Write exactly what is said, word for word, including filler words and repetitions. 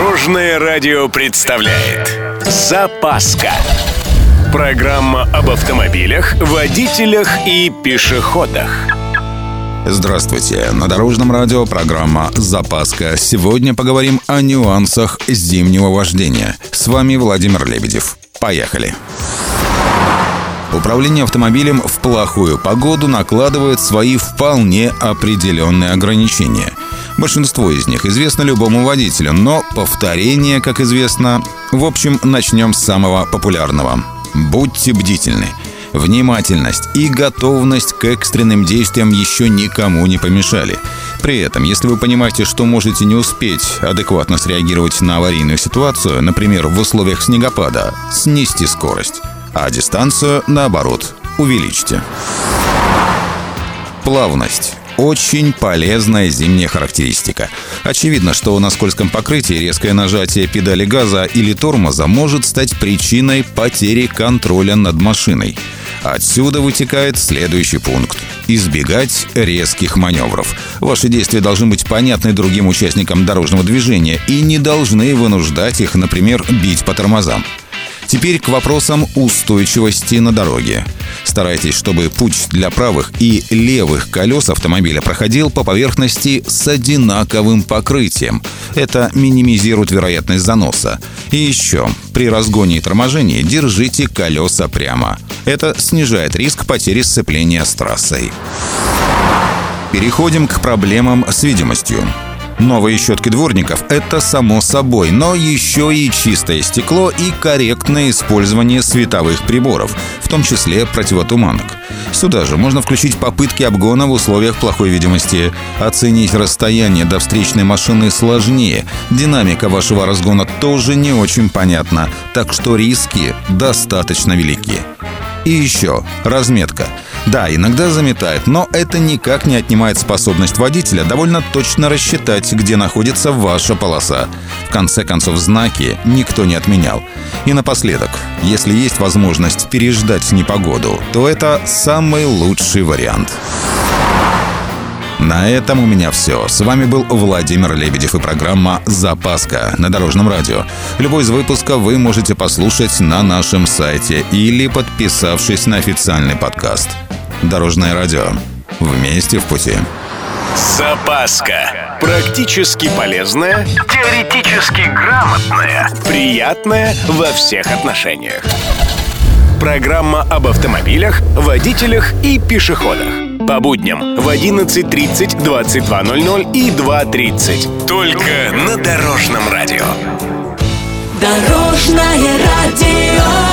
Дорожное радио представляет «Запаска». Программа об автомобилях, водителях и пешеходах. Здравствуйте! На Дорожном радио программа «Запаска». Сегодня поговорим о нюансах зимнего вождения. С вами Владимир Лебедев. Поехали! Управление автомобилем в плохую погоду накладывает свои вполне определенные ограничения. Большинство из них известно любому водителю, но повторение, как известно. В общем, начнем с самого популярного. Будьте бдительны. Внимательность и готовность к экстренным действиям еще никому не помешали. При этом, если вы понимаете, что можете не успеть адекватно среагировать на аварийную ситуацию, например, в условиях снегопада, снизьте скорость, а дистанцию, наоборот, увеличьте. Плавность. Очень полезная зимняя характеристика. Очевидно, что на скользком покрытии резкое нажатие педали газа или тормоза может стать причиной потери контроля над машиной. Отсюда вытекает следующий пункт. Избегать резких маневров. Ваши действия должны быть понятны другим участникам дорожного движения и не должны вынуждать их, например, бить по тормозам. Теперь к вопросам устойчивости на дороге. Старайтесь, чтобы путь для правых и левых колес автомобиля проходил по поверхности с одинаковым покрытием. Это минимизирует вероятность заноса. И еще, при разгоне и торможении держите колеса прямо. Это снижает риск потери сцепления с трассой. Переходим к проблемам с видимостью. Новые щетки дворников – это само собой, но еще и чистое стекло и корректное использование световых приборов, в том числе противотуманок. Сюда же можно включить попытки обгона в условиях плохой видимости. Оценить расстояние до встречной машины сложнее. Динамика вашего разгона тоже не очень понятна, так что риски достаточно велики. И еще разметка. Да, иногда заметает, но это никак не отнимает способность водителя довольно точно рассчитать, где находится ваша полоса. В конце концов, знаки никто не отменял. И напоследок, если есть возможность переждать непогоду, то это самый лучший вариант. На этом у меня все. С вами был Владимир Лебедев и программа «Запаска» на Дорожном радио. Любой из выпусков вы можете послушать на нашем сайте или подписавшись на официальный подкаст. Дорожное радио. Вместе в пути. «Запаска». Практически полезная, теоретически грамотная, приятная во всех отношениях. Программа об автомобилях, водителях и пешеходах. По будням в одиннадцать тридцать, двадцать два ноль ноль и два тридцать. Только на Дорожном радио. Дорожное радио.